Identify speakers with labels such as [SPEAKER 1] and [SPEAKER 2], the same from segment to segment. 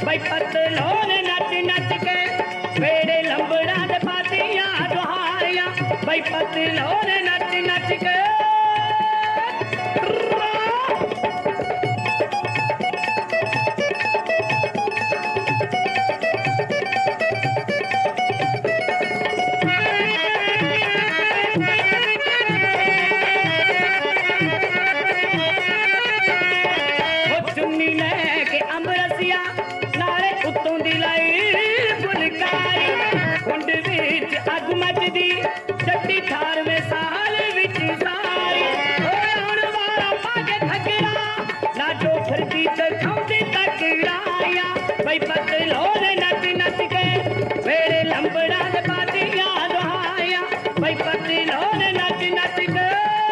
[SPEAKER 1] ਬਈ ਪਤਲੋਨ ਨੱਚ ਨੱਚ ਕੇ ਵੇੜੇ ਲੰਬੜਾਂ ਦੇ ਪਾਤੀਆਂ ਦੁਹਾਰੀਆਂ ਬਈ ਪਤਲੋਨ ਨੱਚ ਨੱਚ ਕੇ ਚੱਟੀ 18ਵੇਂ ਸਾਲ ਵਿੱਚ ਸਾਈ ਹੋਣ ਵਾਲਾ ਪਾਗੇ ਠਗੜਾ ਨਾ ਜੋ ਫਿਰਦੀ ਤੇ ਖਾਉਂਦੀ ਤਕੜਾਇਆ ਬਈ ਪਤਲੋਨ ਨੱਚ ਨੱਚ ਕੇ ਵੇੜੇ ਲੰਬੜਾਂ ਦੇ ਪਾਤੀਆਂ ਦੁਹਾਇਆ ਬਈ ਪਤਲੋਨ ਨੱਚ ਨੱਚ ਕੇ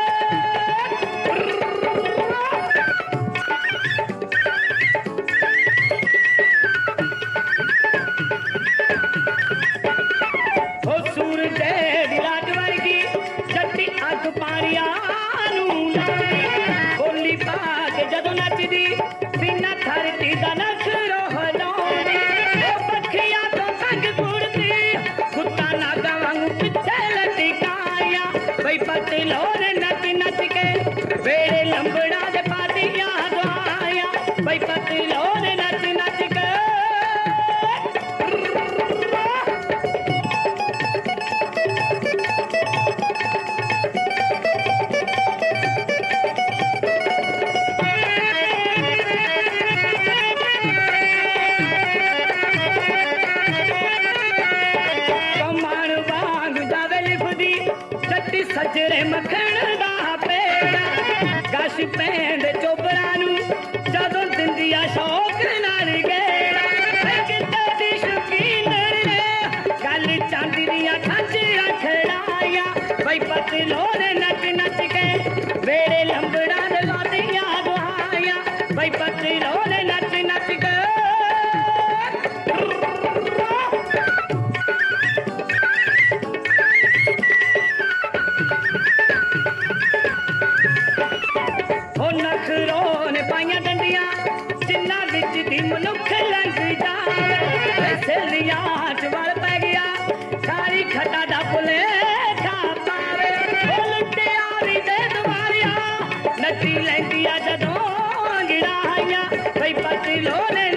[SPEAKER 1] ਬੋਲੀ ਪਾ ਕੇ ਜਦੋਂ ਨੱਚਦੀ ਸੀਨਾ ਧਰਤੀ ਦਾ ਨਖਰੋ ਹਲਾਉਂਦੀ ਉਹ ਪੱਖੀਆਂ ਤੋਂ ਸੰਗ ਕੁੜਦੀ ਕੁੱਤਾ ਨਾਗਾ ਵਾਂਗੂ ਪਿੱਛੇ ਲਟਕਾਇਆ ਬਈ ਪਤਲੋਨ ਨੱਚ ਨੱਚ ਕੇ ਵੇੜੇ ਲੰਬੜਾਂ ਦੇ ਪਾਤੀਆਂ ਦੁਹਾਇਆ ਬਈ ਪਤਲੋਨ ਨੱਚ ਨੱਚ ਕੇ ਸੱਜਰੇ ਮੱਖਣ ਦਾ ਪੇੜਾ ਗਸ਼ ਪੈਂਦ ਚੋਬਰਾਂ ਨੂੰ ਜਦੋਂ ਦਿੰਦੀ ਆ ਸ਼ੌਕ ਨਾਲ ਗੇੜਾ ਕਿਤੇ ਦੀ ਸ਼ੌਕੀਨ ਨੇ ਗੱਲ ਚਾਂਦੀ ਦੀਆਂ ਖਾਂਚੀਆਂ ਖੜਾਇਆ ਬਈ ਪਤਲੋਨ ਨੱਚ ਨੱਚ ਕੇ ਵੇੜੇ ਲੰਬੜਾਂ ਦੇ ਲਾਦੀਆਂ ਦੁਹਾਇਆ ਬਈ ਪਤਲੋਨ ਨੱਚ ਨੱਚ ਕੇ ਨਖਰੋਂ ਨੇ ਪਾਈਆਂ ਡੰਡੀਆਂ ਜਿੰਨਾਂ ਵਿੱਚ ਦੀ ਮਨੁੱਖ ਲੰਘ ਜਾਵੇ ਸੇਲੀਆਂ ਚ ਵਲ ਪੈ ਗਿਆ ਸਾਰੀ ਖੱਟਾ ਦਾ ਭੁਲੇਖਾ ਪਾਵੇ ਉਹ ਲੁੱਟਿਆਰੀ ਦੇ ਦੁਆਰਿਆ ਨੱਚੀ ਲੈਂਦੀ ਆ ਜਦੋਂ ਗਿੜਾਈਆਂ ਬਈ ਪਤਲੋਨ